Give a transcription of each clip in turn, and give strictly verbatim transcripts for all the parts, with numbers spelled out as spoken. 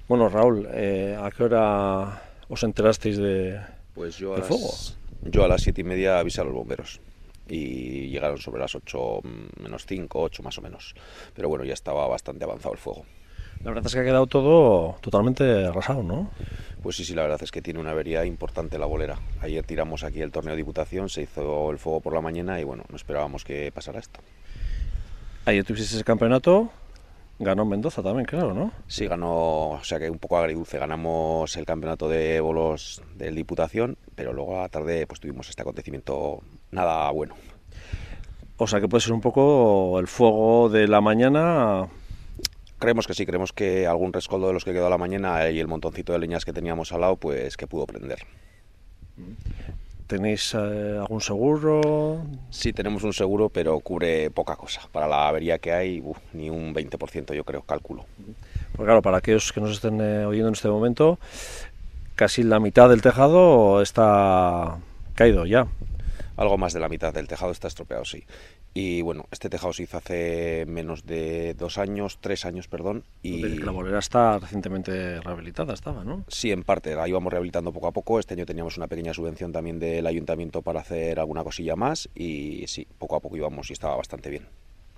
Bueno, Raúl, eh, ¿a qué hora os enterasteis de, Pues yo a del fuego? las, yo a las siete y media avisé a los bomberos y llegaron sobre las ocho menos cinco, ocho más o menos. Pero bueno, ya estaba bastante avanzado el fuego. La verdad es que ha quedado todo totalmente arrasado, ¿no? Pues sí, sí, la verdad es que tiene una avería importante la bolera. Ayer tiramos aquí el torneo de Diputación, se hizo el fuego por la mañana y bueno, no esperábamos que pasara esto. Ayer tuvisteis ese campeonato, ganó Mendoza también, claro, ¿no? Sí, ganó, o sea que un poco agridulce, ganamos el campeonato de bolos del Diputación, pero luego a la tarde pues tuvimos este acontecimiento nada bueno. O sea que puede ser un poco el fuego de la mañana. Creemos que sí, creemos que algún rescoldo de los que quedó a la mañana y el montoncito de leñas que teníamos al lado, pues que pudo prender. ¿Tenéis eh, algún seguro? Sí, tenemos un seguro, pero cubre poca cosa. Para la avería que hay, uf, ni un veinte por ciento yo creo, cálculo. Porque claro, para aquellos que nos estén eh, oyendo en este momento, casi la mitad del tejado está caído ya. Algo más de la mitad del tejado está estropeado, sí. Y bueno, este tejado se hizo hace menos de dos años, tres años, perdón. Y La bolera está recientemente rehabilitada, estaba, ¿no? sí, en parte, la íbamos rehabilitando poco a poco. Este año teníamos una pequeña subvención también del ayuntamiento para hacer alguna cosilla más. Y sí, poco a poco íbamos y estaba bastante bien.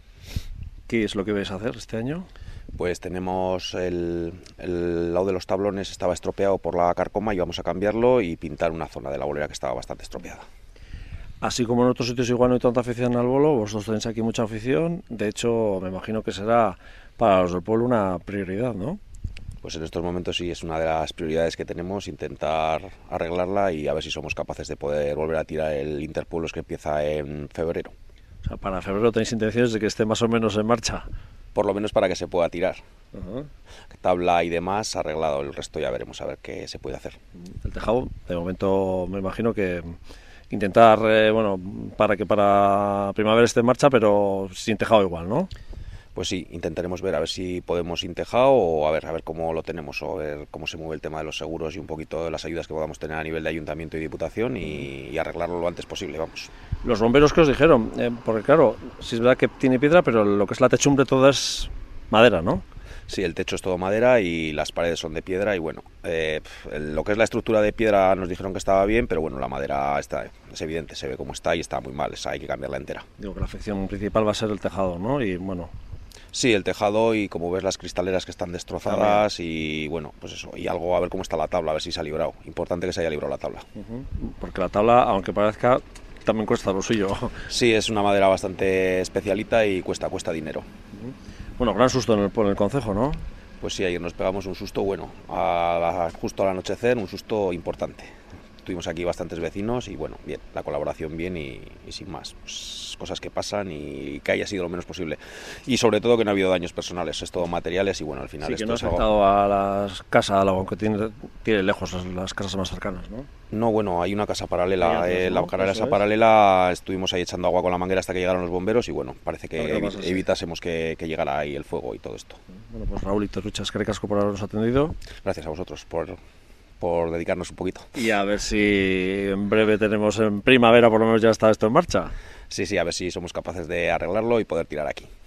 ¿Qué es lo que vais a hacer este año? Pues tenemos el, el lado de los tablones estaba estropeado por la carcoma y vamos a cambiarlo y pintar una zona de la bolera que estaba bastante estropeada. Así como en otros sitios igual no hay tanta afición al bolo, vosotros tenéis aquí mucha afición. De hecho, me imagino que será para los del pueblo una prioridad, ¿no? Pues en estos momentos sí es una de las prioridades que tenemos, intentar arreglarla y a ver si somos capaces de poder volver a tirar el Interpueblos que empieza en febrero. O sea, para febrero tenéis intenciones de que esté más o menos en marcha. Por lo menos para que se pueda tirar. Uh-huh. Tabla y demás arreglado, el resto ya veremos a ver qué se puede hacer. El tejado, de momento me imagino que intentar, eh, bueno, para que para primavera esté en marcha, pero sin tejado igual, ¿no? Pues sí, intentaremos ver a ver si podemos sin tejado o a ver, a ver cómo lo tenemos o a ver cómo se mueve el tema de los seguros y un poquito de las ayudas que podamos tener a nivel de ayuntamiento y diputación y, y arreglarlo lo antes posible, vamos. Los bomberos, ¿qué os dijeron? Eh, porque claro, sí es verdad que tiene piedra, pero lo que es la techumbre toda es madera, ¿no? Sí, el techo es todo madera y las paredes son de piedra y bueno, eh, lo que es la estructura de piedra nos dijeron que estaba bien, pero bueno, la madera está, es evidente, se ve cómo está y está muy mal, esa hay que cambiarla entera. Digo que la afección principal va a ser el tejado, ¿no? Y bueno... Sí, el tejado y como ves las cristaleras que están destrozadas y bueno, pues eso, y algo a ver cómo está la tabla, a ver si se ha librado. Importante que se haya librado la tabla. Uh-huh. Porque la tabla, aunque parezca, también cuesta lo suyo. Sí, es una madera bastante especialita y cuesta, cuesta dinero. Uh-huh. Bueno, gran susto en el, en el concejo, ¿no? Pues sí, ayer nos pegamos un susto bueno, a, a, justo al anochecer, un susto importante. Tuvimos aquí bastantes vecinos y bueno, bien, la colaboración bien y, y sin más, pues, cosas que pasan y que haya sido lo menos posible. Y sobre todo que no ha habido daños personales, es todo materiales y bueno, al final sí, esto que no ha es algo... afectado a las casas, aunque tiene, tiene lejos las, las casas más cercanas, ¿no? No, bueno, hay una casa paralela, otras, eh, ¿no? la carrera esa es. paralela, estuvimos ahí echando agua con la manguera hasta que llegaron los bomberos y bueno, parece que Claro, evi pasa, sí. evitásemos que, que llegara ahí el fuego y todo esto. Bueno, pues Raúl y Terruchas, que recasco por habernos atendido. Gracias a vosotros por... por dedicarnos un poquito. Y a ver si en breve tenemos en primavera por lo menos ya está esto en marcha. Sí, sí, a ver si somos capaces de arreglarlo y poder tirar aquí.